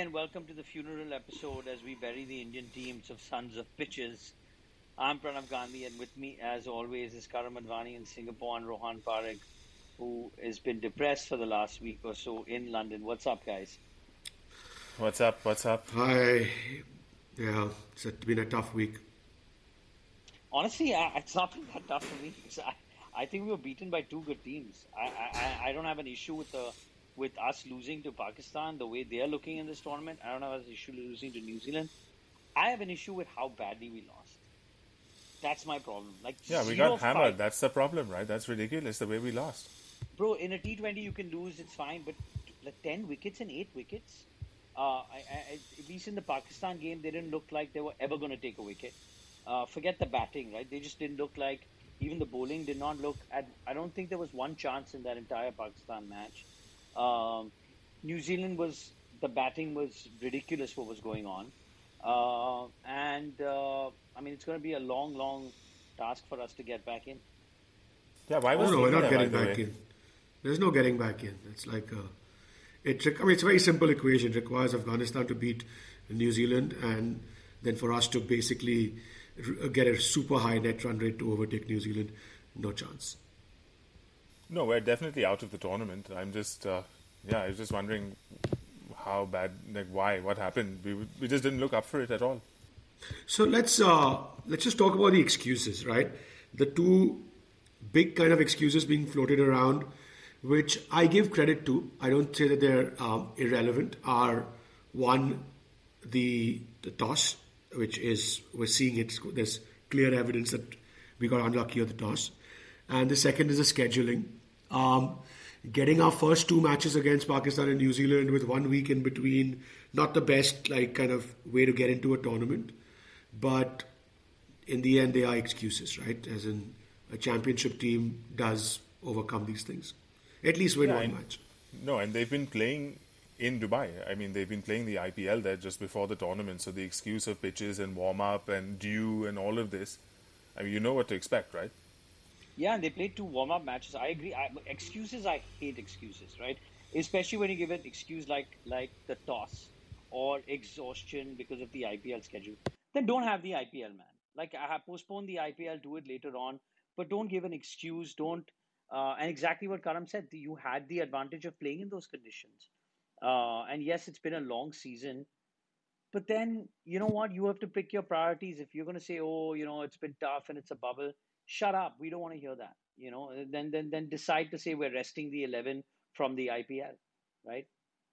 and welcome to the funeral episode as we bury the Indian teams of sons of pitches. I'm Pranav Gandhi, and with me, as always, is Karam Advani in Singapore and Rohan Parekh, who has been depressed for the last week or so in London. What's up, guys? What's up? Hi. Yeah, it's been a tough week. Honestly, it's not been that tough for me. I think we were beaten by two good teams. I don't have an issue with us losing to Pakistan, the way they are looking in this tournament. I don't have an issue losing to New Zealand. I have an issue with how badly we lost. That's my problem. We got hammered. That's the problem, right? That's ridiculous, the way we lost. Bro, in a T20 you can lose, it's fine, but 10 wickets and 8 wickets? At least in the Pakistan game, they didn't look like they were ever going to take a wicket. Forget the batting, right? They just didn't look like, even the bowling did not look I don't think there was one chance in that entire Pakistan match. New Zealand the batting was ridiculous what was going on. It's going to be a long task for us to get back in. Yeah, why was we're not getting back in. There's no getting back in. It's like it's a very simple equation. It requires Afghanistan to beat New Zealand and then for us to basically get a super high net run rate to overtake New Zealand. No chance. No, we're definitely out of the tournament. I'm just, I was just wondering how bad, why, what happened. We just didn't look up for it at all. So let's just talk about the excuses, right? The two big kind of excuses being floated around, which I give credit to. I don't say that they're irrelevant. Are one, the toss, which is we're seeing it. There's clear evidence that we got unlucky on the toss, and the second is the scheduling. Getting our first two matches against Pakistan and New Zealand with 1 week in between, not the best kind of way to get into a tournament, but in the end they are excuses, right? As in a championship team does overcome these things, at least win one match. No, and they've been playing in Dubai. I mean, they've been playing the IPL there just before the tournament, so the excuse of pitches and warm-up and dew and all of this, I mean, you know what to expect, right? Yeah, and they played 2 warm-up matches. I agree. I hate excuses, right? Especially when you give an excuse like the toss or exhaustion because of the IPL schedule. Then don't have the IPL, man. Postpone the IPL, do it later on, but don't give an excuse. And exactly what Karam said, you had the advantage of playing in those conditions. And yes, it's been a long season, but then, you know what? You have to pick your priorities. If you're going to say, it's been tough and it's a bubble, shut up. We don't want to hear that. Then decide to say we're resting the 11 from the IPL, right?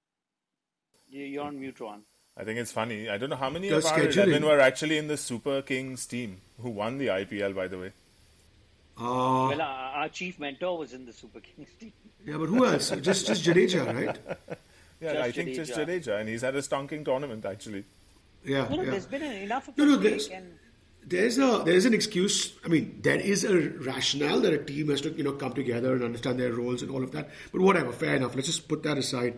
You're on mute, Ron. I think it's funny. I don't know how many of our 11 were actually in the Super Kings team who won the IPL, by the way. Well, our chief mentor was in the Super Kings team. Yeah, but who else? just Jadeja, right? Yeah, I think just Jadeja, and he's had a stonking tournament, actually. Yeah, there's been enough of a break and... There's an excuse. I mean, there is a rationale that a team has to, come together and understand their roles and all of that. But whatever, fair enough. Let's just put that aside.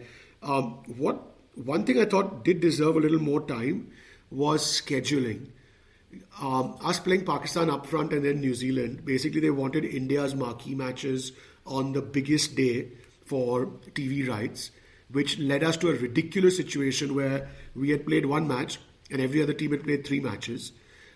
One thing I thought did deserve a little more time was scheduling. Us playing Pakistan up front and then New Zealand, basically they wanted India's marquee matches on the biggest day for TV rights, which led us to a ridiculous situation where we had played one match and every other team had played 3 matches.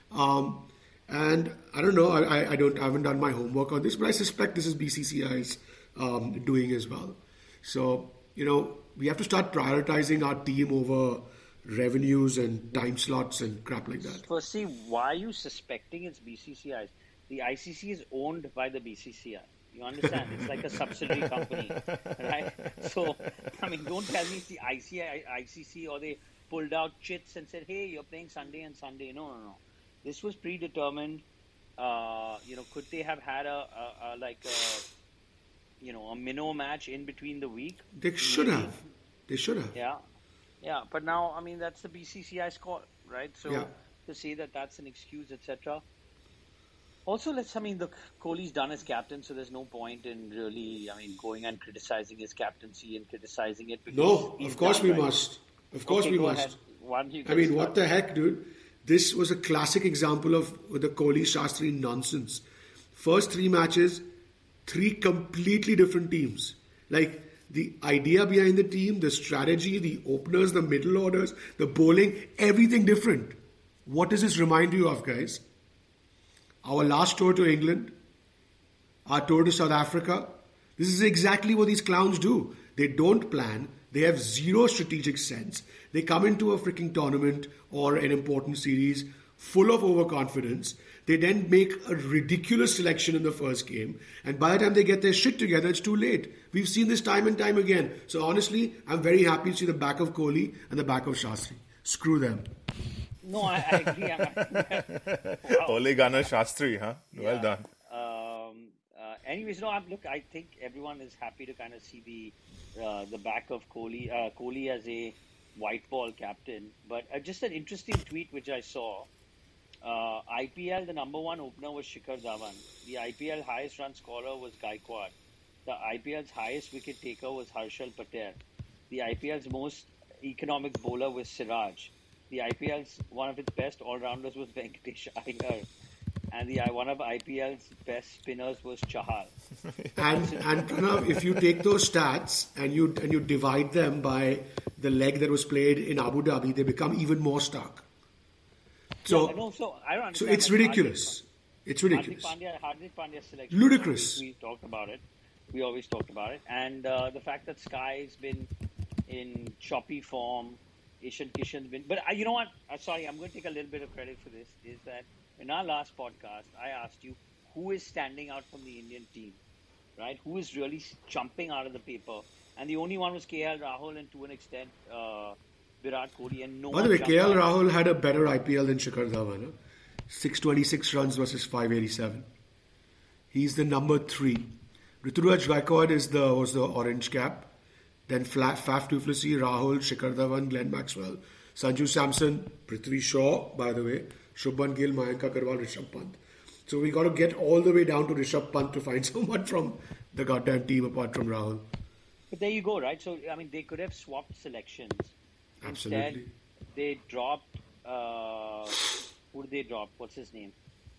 And I don't know, I haven't done my homework on this, but I suspect this is BCCI's doing as well. So, we have to start prioritizing our team over revenues and time slots and crap like that. Firstly, why are you suspecting it's BCCI? The ICC is owned by the BCCI. You understand? It's like a subsidiary company, right? So, don't tell me it's the ICC or they pulled out chits and said, hey, you're playing Sunday and Sunday. No. This was predetermined. Could they have had a minnow match in between the week? They should have. Yeah. But now, that's the BCCI's call, right? So to say that that's an excuse, etc. Also, look, Kohli's done as captain, so there's no point in really, going and criticizing his captaincy and criticizing it. No, of course we must. Of course we must. What the heck, dude? This was a classic example of the Kohli Shastri nonsense. First 3 matches, 3 completely different teams. the idea behind the team, the strategy, the openers, the middle orders, the bowling, everything different. What does this remind you of, guys? Our last tour to England, our tour to South Africa. This is exactly what these clowns do. They don't plan. They have zero strategic sense. They come into a freaking tournament or an important series full of overconfidence. They then make a ridiculous selection in the first game. And by the time they get their shit together, it's too late. We've seen this time and time again. So honestly, I'm very happy to see the back of Kohli and the back of Shastri. Screw them. No, I agree. Wow. Ole Gunnar Shastri, huh? Well done. Anyways, no. Look, I think everyone is happy to kind of see the back of Kohli. Kohli as a white ball captain. But just an interesting tweet which I saw. IPL, the number one opener was Shikhar Dhawan. The IPL highest run scorer was Gaikwad. The IPL's highest wicket taker was Harshal Patel. The IPL's most economic bowler was Siraj. The IPL's one of its best all-rounders was Venkatesh Iyer. And one of IPL's best spinners was Chahal. And Pranav, if you take those stats and you divide them by the leg that was played in Abu Dhabi, they become even more stark. So, I don't understand. So it's ridiculous. It's ridiculous. Hardik Pandya's selection. Ludicrous. We talked about it. We always talked about it. And the fact that Sky's been in choppy form, Ishan Kishan's been... But you know what? Sorry, I'm going to take a little bit of credit for this. Is that in our last podcast, I asked you who is standing out from the Indian team, right? Who is really jumping out of the paper? And the only one was KL Rahul and to an extent Virat Kohli. And no By the way, KL Rahul had a better IPL than Shikhar Dhawan. Huh? 626 runs versus 587. He's the number 3. Ruturaj Gaikwad was the orange cap. Then Faf du Plessis, Rahul, Shikhar Dhawan, Glenn Maxwell, Sanju Samson, Prithvi Shaw, by the way, Shubman Gill, Mayank Agarwal, Rishabh Pant. So we got to get all the way down to Rishabh Pant to find someone from the goddamn team apart from Rahul. But there you go, right? So, I mean, they could have swapped selections. Absolutely. Instead, they dropped... who did they drop? What's his name?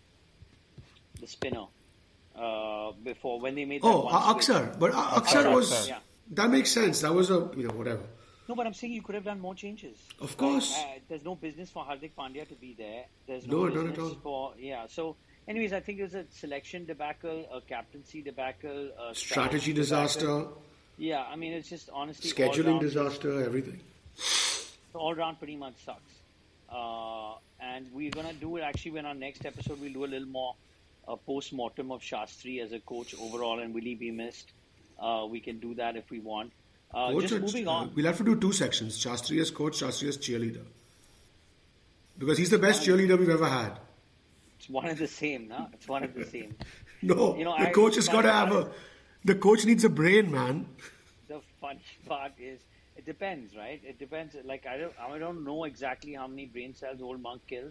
The spinner. Before, when they made that Aksar. But Aksar was... Yeah. That makes sense. That was whatever. No, but I'm saying you could have done more changes. Of course. There's no business for Hardik Pandya to be there. There's no business not at all. for... Yeah, so... Anyways, I think it was a selection debacle, a captaincy debacle, a strategy disaster. Debacle. Yeah, I mean, it's just honestly... Scheduling disaster, everything. All round pretty much sucks. And we're going to do it actually in our next episode. We'll do a little more post-mortem of Shastri as a coach overall and will he be missed? We can do that if we want. Just moving on. We'll have to do 2 sections. Shastri as coach, Shastri as cheerleader. Because he's the best cheerleader we've ever had. It's one of the same, no? It's one of the same. No, the coach has got to have the coach needs a brain, man. The funny part is, it depends, right? It depends. Like, I don't know exactly how many brain cells old Monk kills.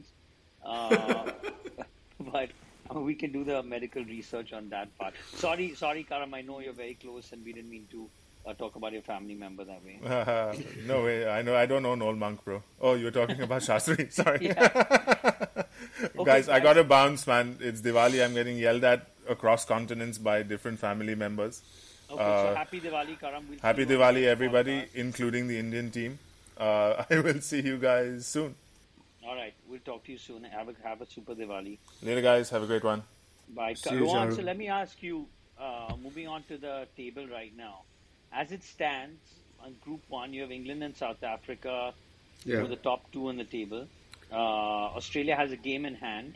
But we can do the medical research on that part. Sorry, Karam, I know you're very close and we didn't mean to talk about your family member that way. No way. I don't know Noel Monk, bro. Oh, you're talking about Shastri. Sorry. Okay, guys, I got to bounce, man. It's Diwali. I'm getting yelled at across continents by different family members. Okay, so happy Diwali, Karam. Happy Diwali, everybody, including the Indian team. I will see you guys soon. All right. We'll talk to you soon. Have a super Diwali. Later, guys. Have a great one. Bye. Rohan, so let me ask you, moving on to the table right now. As it stands, on Group 1, you have England and South Africa who are the top 2 on the table. Australia has a game in hand.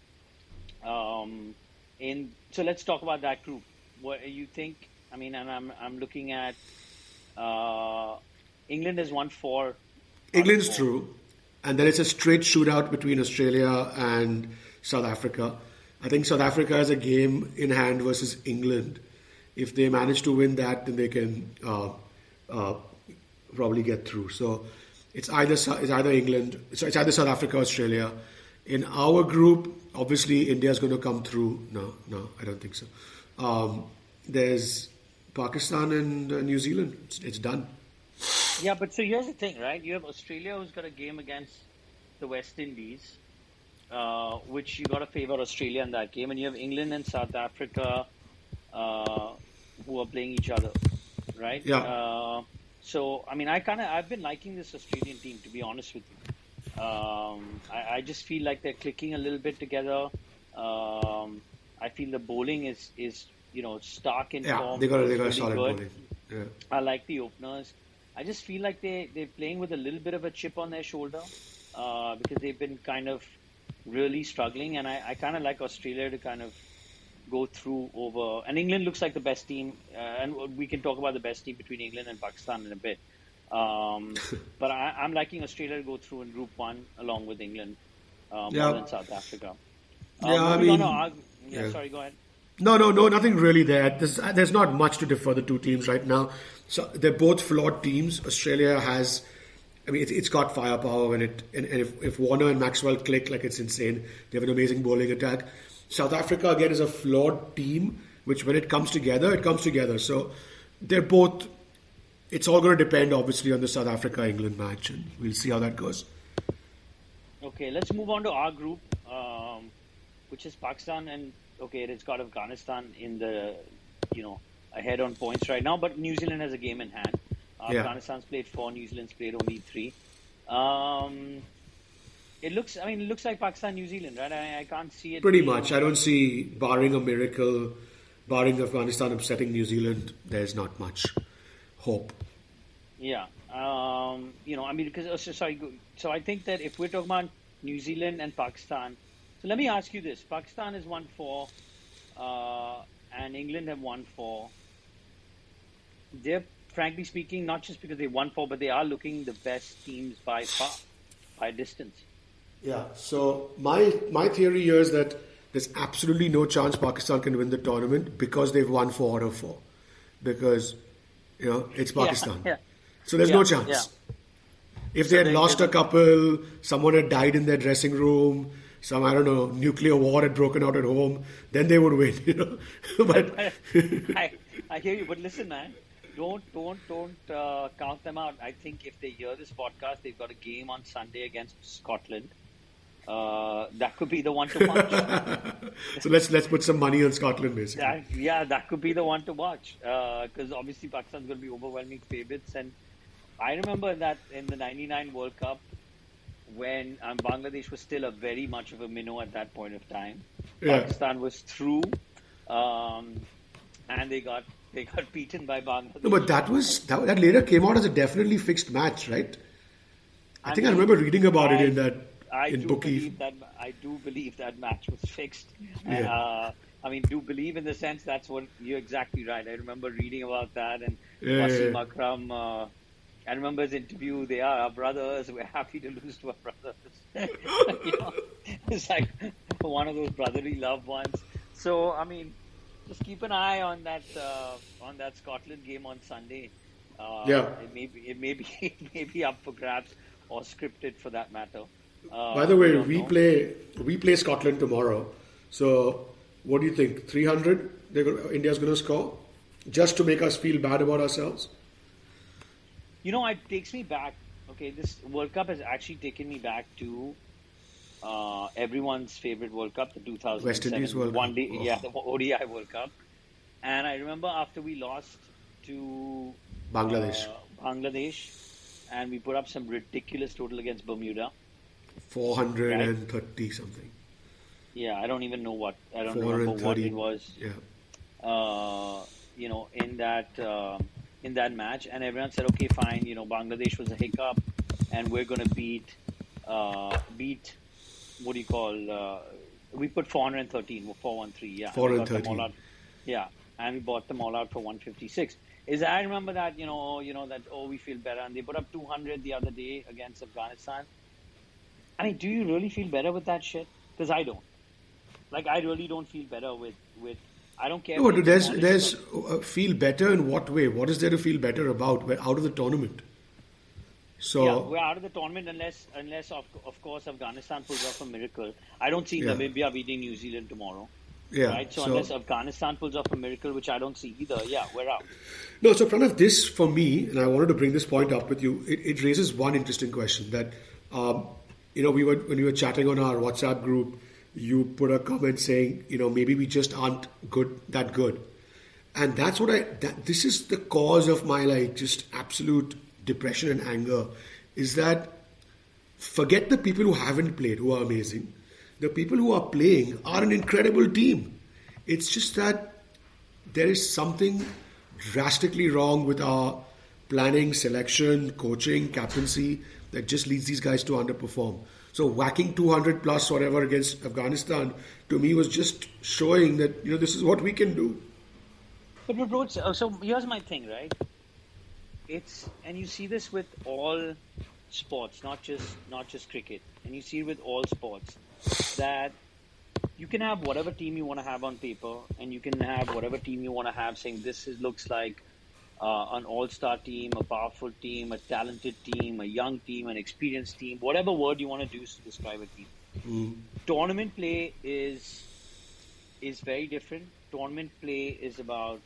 So let's talk about that group. What you think? I mean, and I'm looking at England has won 4. England's through, and then it's a straight shootout between Australia and South Africa. I think South Africa has a game in hand versus England. If they manage to win that, then they can probably get through. So it's either England, it's either South Africa or Australia. In our group, obviously India is going to come through. No, I don't think so. There's Pakistan and New Zealand. It's done. Yeah, but so here's the thing, right? You have Australia who's got a game against the West Indies, which you got to favor Australia in that game, and you have England and South Africa who are playing each other. right? Yeah. So I mean, I've been liking this Australian team, to be honest with you. I just feel like they're clicking a little bit together. I feel the bowling is stark in Yeah, form. they got a really solid good. bowling. Yeah. I like the openers. I just feel like they're playing with a little bit of a chip on their shoulder because they've been kind of really struggling, and I kind of like Australia to kind of go through over. And England looks like the best team, and we can talk about the best team between England and Pakistan in a bit. But I'm liking Australia to go through in Group 1 along with England more than South Africa. Sorry, go ahead. No, nothing really there. There's not much to differ the two teams right now. So they're both flawed teams. Australia has, I mean, it's got firepower, and if Warner and Maxwell click, like, it's insane. They have an amazing bowling attack. South Africa again is a flawed team, which when it comes together, it comes together. So they're both. It's all going to depend, obviously, on the South Africa-England match, and we'll see how that goes. Okay, let's move on to our group, which is Pakistan, and it's got Afghanistan in the, ahead on points right now, but New Zealand has a game in hand. Afghanistan's played 4, New Zealand's played only 3. It looks like Pakistan, New Zealand, right? I can't see it. Pretty much. I don't see, barring a miracle, barring Afghanistan upsetting New Zealand, there's not much hope. Yeah. So I think that if we're talking about New Zealand and Pakistan, so let me ask you this. Pakistan has won 4, and England have won 4. They're, frankly speaking, not just because they won 4, but they are looking the best teams by far, by distance. Yeah, so my theory here is that there's absolutely no chance Pakistan can win the tournament because they've won 4 out of 4. Because, it's Pakistan. Yeah. So there's no chance. Yeah. If they had lost a couple, someone had died in their dressing room, nuclear war had broken out at home, then they would win, But I hear you, but listen, man, don't count them out. I think if they hear this podcast, they've got a game on Sunday against Scotland. That could be the one to watch. So let's put some money on Scotland, basically. That could be the one to watch because obviously Pakistan's going to be overwhelming favourites. And I remember that in the '99 World Cup, when Bangladesh was still a very much of a minnow at that point of time. Yeah. Pakistan was through, and they got beaten by Bangladesh. No, but that later came out as a definitely fixed match, right? I remember reading about it in that. I do believe that match was fixed. Yeah. Do believe in the sense that's what you're exactly right. I remember reading about that, and Wasim Akram. I remember his interview. They are our brothers. We're happy to lose to our brothers. It's like one of those brotherly loved ones. So just keep an eye on that Scotland game on Sunday. It may be up for grabs or scripted for that matter. By the way, we play Scotland tomorrow. So what do you think? 300? India's going to score just to make us feel bad about ourselves. It takes me back. Okay, this World Cup has actually taken me back to everyone's favorite World Cup, the 2007 West Indies World Cup. The ODI World Cup. And I remember after we lost to Bangladesh, and we put up some ridiculous total against Bermuda. 430 something. Yeah, I don't even know what. I don't remember what it was. Yeah. In that match, and everyone said, okay, fine. Bangladesh was a hiccup, and we're going to beat. What do you call? We put 413, 413. Yeah. 413. Yeah, and we bought them all out for 156. I remember that we feel better, and they put up 200 the other day against Afghanistan. Do you really feel better with that shit? Because I don't. I really don't feel better with. I don't care. No, but there's feel better in what way? What is there to feel better about? We're out of the tournament. So we're out of the tournament unless of course Afghanistan pulls off a miracle. I don't see Namibia beating New Zealand tomorrow. Yeah. Right. So unless Afghanistan pulls off a miracle, which I don't see either, we're out. No. So Pranav, this for me, and I wanted to bring this point up with you. It raises one interesting question that. When we were chatting on our WhatsApp group, you put a comment saying, maybe we just aren't that good. And that's what this is the cause of my just absolute depression and anger, is that forget the people who haven't played, who are amazing. The people who are playing are an incredible team. It's just that there is something drastically wrong with our planning, selection, coaching, captaincy that just leads these guys to underperform. So whacking 200 plus whatever against Afghanistan to me was just showing that this is what we can do. But bro, so here's my thing, right? And you see this with all sports, not just cricket, and you see it with all sports, that you can have whatever team you want to have on paper, and you can have whatever team you want to have, saying looks like an all-star team, a powerful team, a talented team, a young team, an experienced team, whatever word you want to use to describe a team. Tournament play is very different. Tournament play is about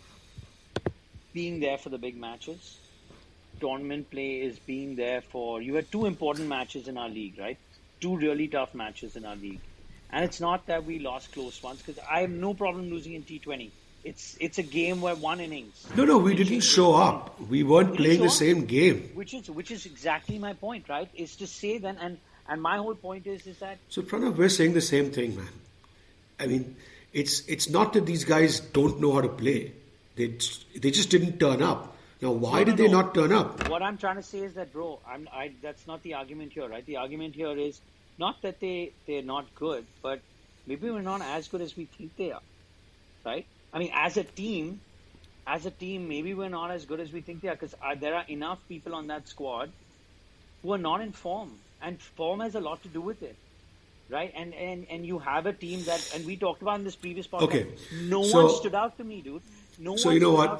being there for the big matches. Tournament play is being there for... You had 2 important matches in our league, right? 2 really tough matches in our league. And it's not that we lost close ones, because I have no problem losing in T20. It's a game where 1 innings. No, we didn't show up. We weren't playing the same game. Which is exactly my point, right? Is to say then, and my whole point is that... So Pranav, we're saying the same thing, man. I mean, it's not that these guys don't know how to play. They just didn't turn up. Now, why did they not turn up? What I'm trying to say is that, bro, that's not the argument here, right? The argument here is not that they're not good, but maybe we're not as good as we think they are, right? I mean, as a team, maybe we're not as good as we think they are, because there are enough people on that squad who are not in form, and form has a lot to do with it, right? And you have a team that, and we talked about in this previous podcast. Okay, no one stood out to me, dude. So you know what,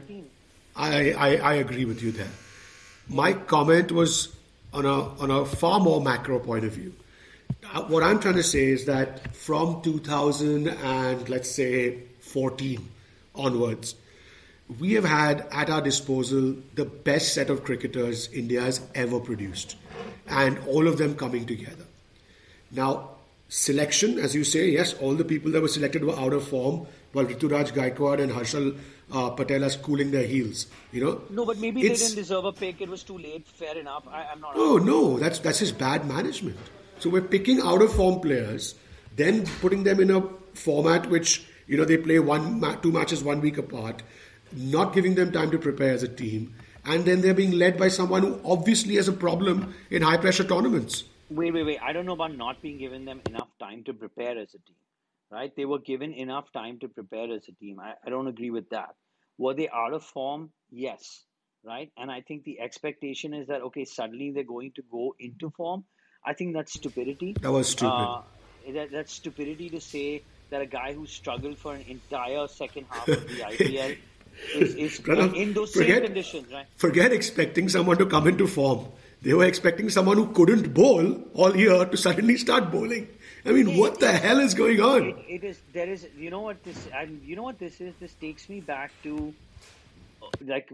I agree with you there. My comment was on a far more macro point of view. What I'm trying to say is that from 2000 and let's say 14 onwards, we have had at our disposal the best set of cricketers India has ever produced, and all of them coming together. Now, selection, as you say, yes, all the people that were selected were out of form, while Rituraj Gaikwad and Harshal Patel are cooling their heels. No, but maybe they didn't deserve a pick. It was too late. Fair enough. I'm not. Oh no, that's his bad management. So we're picking out of form players, then putting them in a format which they play 2 matches 1 week apart, not giving them time to prepare as a team, and then they're being led by someone who obviously has a problem in high pressure tournaments. Wait. I don't know about not being given them enough time to prepare as a team, right? They were given enough time to prepare as a team. I don't agree with that. Were they out of form? Yes, right? And I think the expectation is that, okay, suddenly they're going to go into form. I think that's stupidity. That was stupid. That's stupidity to say that a guy who struggled for an entire second half of the IPL is Pranav, in those same conditions, right? Forget expecting someone to come into form. They were expecting someone who couldn't bowl all year to suddenly start bowling. I mean, what the hell is going on? There is, you know what this is? This takes me back to like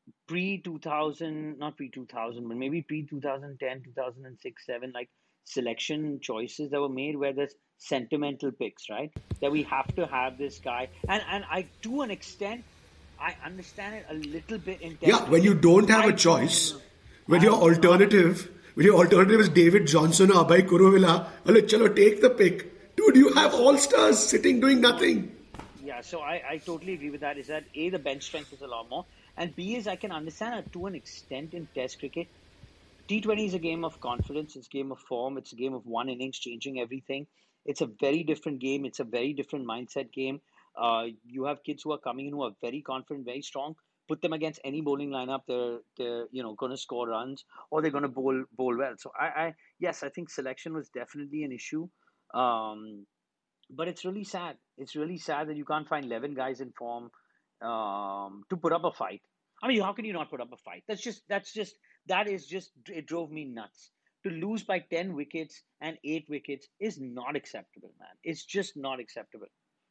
pre-2000, not pre-2000, but maybe pre-2010, 2006, 7, like selection choices that were made where there's sentimental picks, right? That we have to have this guy. And I, to an extent, I understand it a little bit in Yeah, when you don't have a choice, when your alternative is David Johnson or Abhay Kuruvilla, chalo, take the pick. Dude, you have all-stars sitting doing nothing. Yeah, so I totally agree with that. Is that A, the bench strength is a lot more, and B is I can understand it to an extent in Test cricket. T20 is a game of confidence, it's a game of form, it's a game of 1 innings changing everything. It's a very different game, it's a very different mindset game. You have kids who are coming in who are very confident, very strong. Put them against any bowling lineup, they're going to score runs or they're going to bowl well. So yes, I think selection was definitely an issue. But it's really sad. It's really sad that you can't find 11 guys in form to put up a fight. I mean, how can you not put up a fight? It drove me nuts. To lose by 10 wickets and 8 wickets is not acceptable, man. It's just not acceptable.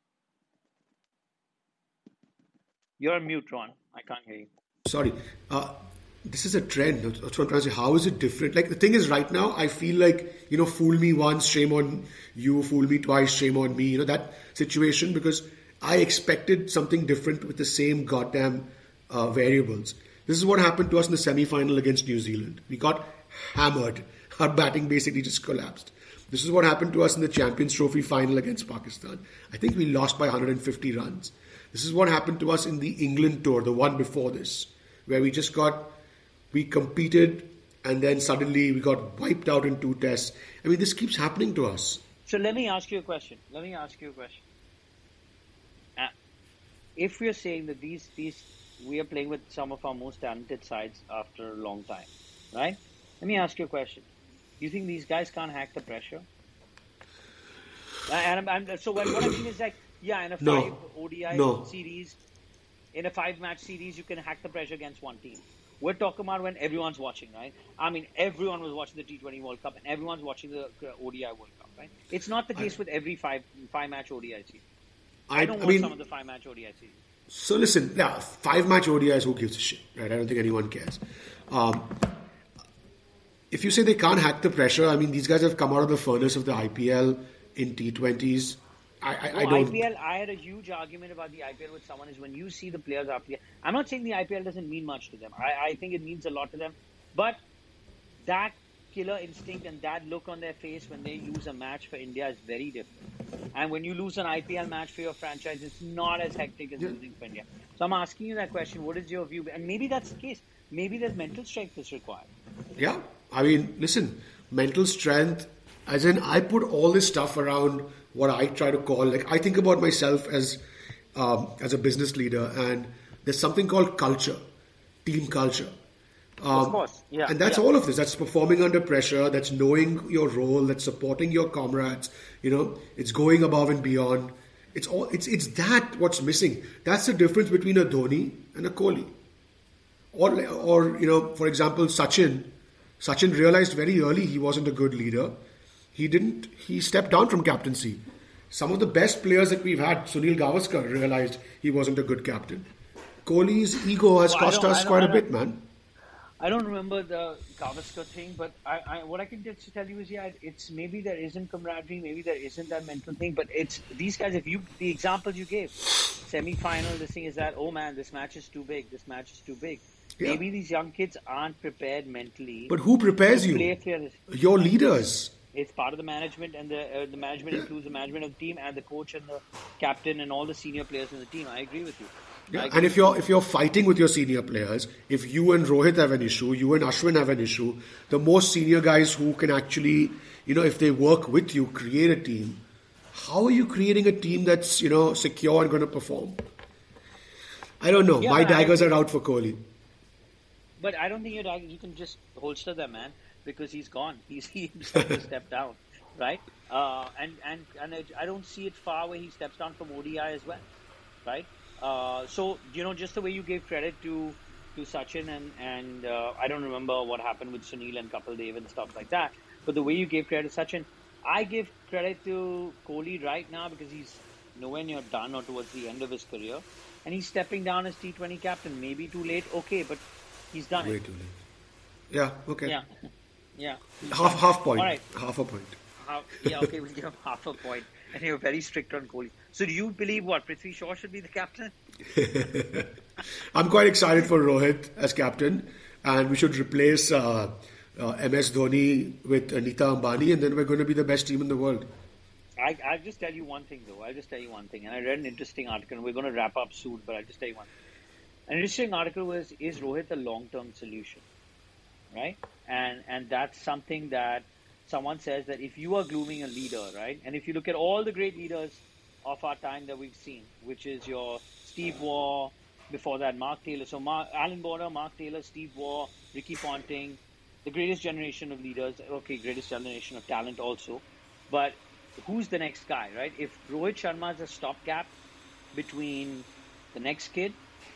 You're on mute, Ron. I can't hear you. Sorry. This is a trend. That's what I'm trying to say. How is it different? Like, the thing is, right now, I feel like, fool me once, shame on you. Fool me twice, shame on me. That situation. Because I expected something different with the same goddamn variables. This is what happened to us in the semi-final against New Zealand. We got hammered. Our batting basically just collapsed. This is what happened to us in the Champions Trophy final against Pakistan. I think we lost by 150 runs. This is what happened to us in the England tour, the one before this, where we competed and then suddenly we got wiped out in 2 tests. I mean, this keeps happening to us. So let me ask you a question. If we are saying that these we are playing with some of our most talented sides after a long time, right? Let me ask you a question. Do you think these guys can't hack the pressure? So what I mean is like, yeah, in a 5 ODI series, in a 5-match series, you can hack the pressure against one team. We're talking about when everyone's watching, right? I mean, everyone was watching the T20 World Cup and everyone's watching the ODI World Cup, right? It's not the case with every 5-match ODI series. I don't watch some of the 5-match ODI series. So listen, 5-match ODIs, who gives a shit, right? I don't think anyone cares. If you say they can't hack the pressure, I mean, these guys have come out of the furnace of the IPL in T20s. I don't. IPL, I had a huge argument about the IPL with someone is when you see the players after. I'm not saying the IPL doesn't mean much to them. I think it means a lot to them. But that killer instinct and that look on their face when they lose a match for India is very different. And when you lose an IPL match for your franchise, it's not as hectic as losing for India. So I'm asking you that question. What is your view? And maybe that's the case. Maybe there's mental strength is required. Yeah. I mean, listen, mental strength, as in I put all this stuff around what I try to call, like I think about myself as a business leader, and there's something called culture, team culture. Of course, yeah. And that's all of this. That's performing under pressure. That's knowing your role. That's supporting your comrades. It's going above and beyond. It's that what's missing. That's the difference between a Dhoni and a Kohli. Or for example, Sachin. Sachin realized very early he wasn't a good leader. He stepped down from captaincy. Some of the best players that we've had, Sunil Gavaskar, realized he wasn't a good captain. Kohli's ego has cost us quite a bit, man. I don't remember the Gavaskar thing, but what I can just tell you is, it's maybe there isn't camaraderie, maybe there isn't that mental thing, but it's these guys, the examples you gave, semi-final, this thing is that, oh man, this match is too big, Yeah. Maybe these young kids aren't prepared mentally. But who prepares you? Your leaders. It's part of the management, and the management includes the management of the team and the coach and the captain and all the senior players in the team. I agree with you. Yeah. And if you're fighting with your senior players, if you and Rohit have an issue, you and Ashwin have an issue, the most senior guys who can actually, if they work with you, create a team. How are you creating a team that's, secure and going to perform? I don't know. My daggers are out for Kohli. But I don't think you can just holster that man because he's gone. He himself has stepped down, right? And I don't see it far where he steps down from ODI as well, right? So just the way you gave credit to Sachin and I don't remember what happened with Sunil and Kapil Dev and stuff like that, but the way you gave credit to Sachin, I give credit to Kohli right now because he's nowhere near done or towards the end of his career, and he's stepping down as T20 captain. Maybe too late, okay, but he's done it. Way too late. Yeah, okay. Yeah. Half point. All right. Half a point. Okay, we'll give him half a point. And you're very strict on Kohli. So do you believe Prithvi Shaw should be the captain? I'm quite excited for Rohit as captain, and we should replace MS Dhoni with Anita Ambani, and then we're going to be the best team in the world. I'll just tell you one thing, though. And I read an interesting article, and we're going to wrap up soon, but I'll just tell you one thing. An interesting article was, is Rohit a long-term solution? Right? And that's something that someone says that if you are grooming a leader, right? And if you look at all the great leaders of our time that we've seen, which is your Steve Waugh, before that Mark Taylor. So Alan Border, Mark Taylor, Steve Waugh, Ricky Ponting, the greatest generation of leaders. Okay, greatest generation of talent also. But who's the next guy, right? If Rohit Sharma is a stopgap between the next kid,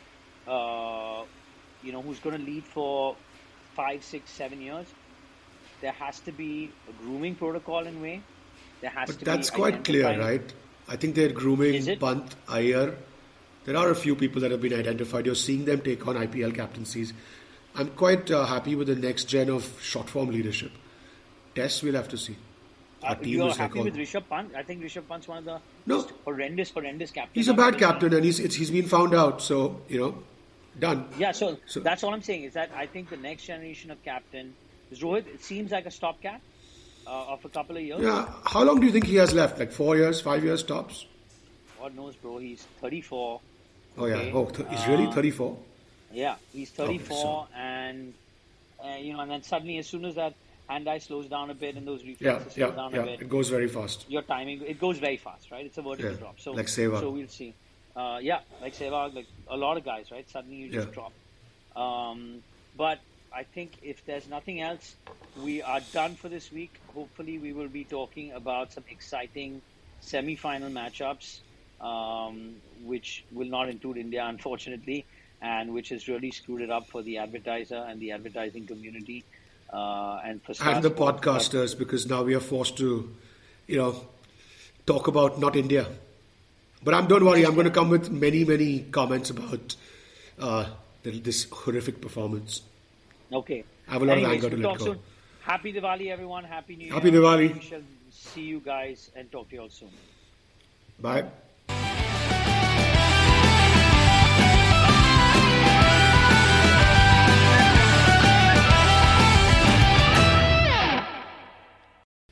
who's going to lead for 5, 6, 7 years, there has to be a grooming protocol in way. But that's quite clear, right? I think they're grooming Pant, Iyer. There are a few people that have been identified. You're seeing them take on IPL captaincies. I'm quite happy with the next gen of short-form leadership. Tests, we'll have to see. our team You're was like, happy with Rishabh Pant? I think Rishabh Pant's one of the No. most horrendous captains. he's a bad captain, and he's been found out. So done. Yeah, so that's all I'm saying is that I think the next generation of captain is Rohit. It seems like a stopgap of a couple of years. Yeah. How long do you think he has left? Like 4 years, 5 years tops? God knows, bro. He's 34. Oh yeah. Okay. He's really 34. Yeah, he's 34, so- and and then suddenly, as soon as that hand-eye slows down a bit and those Yeah, reflexes slow down a yeah. bit, It goes very fast. your timing it goes very fast, right? It's a vertical Yeah, drop. So like Sehwag. So we'll see. Like Sehwag, like a lot of guys, right? Suddenly you just drop. But I think if there's nothing else, we are done for this week. Hopefully, we will be talking about some exciting semi-final matchups, which will not include India, unfortunately, and which has really screwed it up for the advertiser and the advertising community, and for Star And the Sports. podcasters, because now we are forced to, talk about not India. But don't worry, I'm going to come with many comments about this horrific performance. Okay. I have a lot of Anyways, anger to we'll let talk go. soon. Happy Diwali, everyone. Happy New Year. Happy Diwali. We shall see you guys and talk to you all soon. Bye.